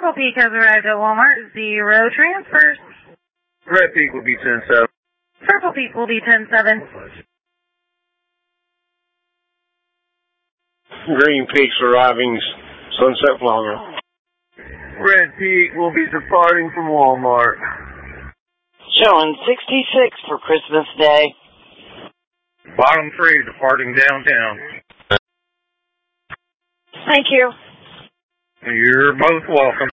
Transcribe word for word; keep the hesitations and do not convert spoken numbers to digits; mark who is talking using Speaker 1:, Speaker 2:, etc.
Speaker 1: Purple Peak has arrived at Walmart. Zero transfers.
Speaker 2: Red Peak will be ten seven.
Speaker 1: Purple Peak will be ten seven.
Speaker 3: Green Peak's arriving Sunset Plaza.
Speaker 2: Red Peak will be departing from Walmart.
Speaker 4: Showing sixty-six for Christmas Day.
Speaker 2: Bottom three departing downtown.
Speaker 4: Thank you.
Speaker 2: You're both welcome.